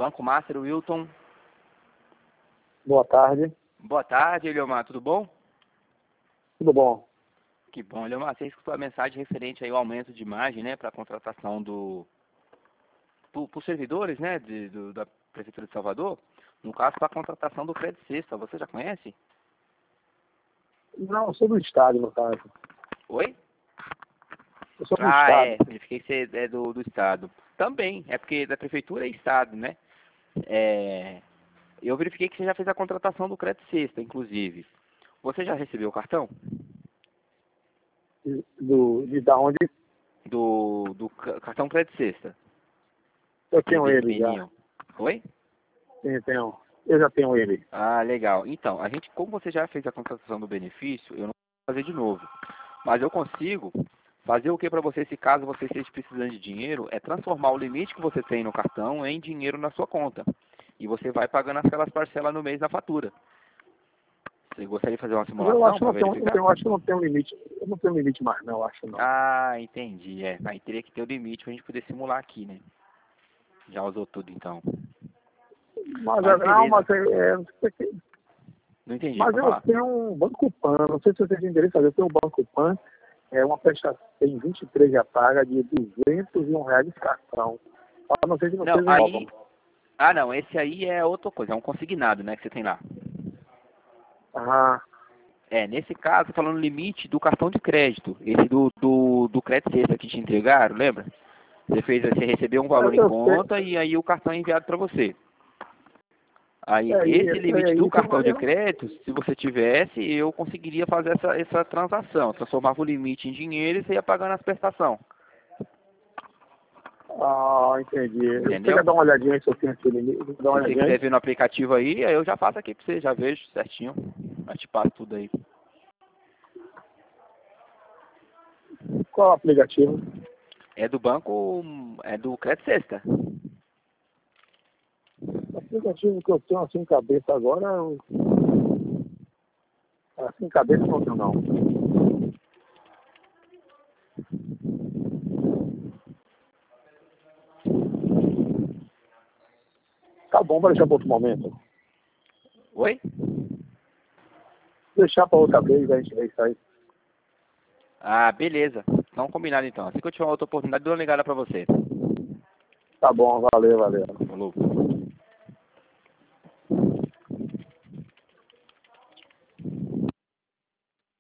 Banco Master, Wilton. Boa tarde. Boa tarde, Eliomar, tudo bom? Tudo bom? Que bom, Eliomar, você escutou a mensagem referente aí ao aumento de imagem, né, para a contratação por servidores, né, da Prefeitura de Salvador, no caso para a contratação do Crédito Sexta, você já conhece? Não, eu sou do Estado, no caso. Oi? Eu sou do Estado. É, verifiquei que você é do Estado. Também, é porque da Prefeitura é Estado, né? Eu verifiquei que você já fez a contratação do Crédito Sexta, inclusive. Você já recebeu o cartão? Da onde Cartão Crédito Sexta. eu tenho ele já. Oi? Tenho. Eu já tenho ele. Ah, legal. Então, como você já fez a contratação do benefício, eu não vou fazer de novo. Mas eu consigo fazer o que para você, se caso você esteja precisando de dinheiro, é transformar o limite que você tem no cartão em dinheiro na sua conta. E você vai pagando aquelas parcelas no mês na fatura. Você gostaria de fazer uma simulação para verificar? Eu acho que não tem um limite. Eu não tenho limite mais, não, acho não. Ah, entendi. Aí teria que ter o limite para a gente poder simular aqui, né? Já usou tudo, então. Mas Mas não, mas não entendi. mas eu tenho um Banco Pan, não sei se você tem endereço, eu tenho um Banco Pan, uma prestação, tem 23 já paga de R$ 201 de cartão. Eu não sei se vocês aí... Ah, não, esse aí é outra coisa, é um consignado, né, que você tem lá. Ah. Nesse caso, falando limite do cartão de crédito, esse do crédito sexta que te entregaram, lembra? Você recebeu um valor em conta e aí o cartão é enviado para você. Aí, esse limite do cartão de crédito, se você tivesse, eu conseguiria fazer essa transação. Transformava o limite em dinheiro e você ia pagando as prestações. Ah, entendi. Entendeu? Você quer dar uma olhadinha aí se eu tenho esse limite? Se você quiser ver no aplicativo aí eu já passo aqui para você, já vejo certinho. Eu te passo tudo aí. Qual o aplicativo? É do banco, é do Crédito Sexta. O aplicativo que eu tenho assim em cabeça agora, assim em cabeça não tenho não. Tá bom, vai deixar para outro momento. Oi? Deixar para outra vez, a gente vê isso aí. Ah, beleza. Então combinado então. Assim que eu tiver uma outra oportunidade, eu dou uma ligada pra você. Tá bom, valeu. Falou.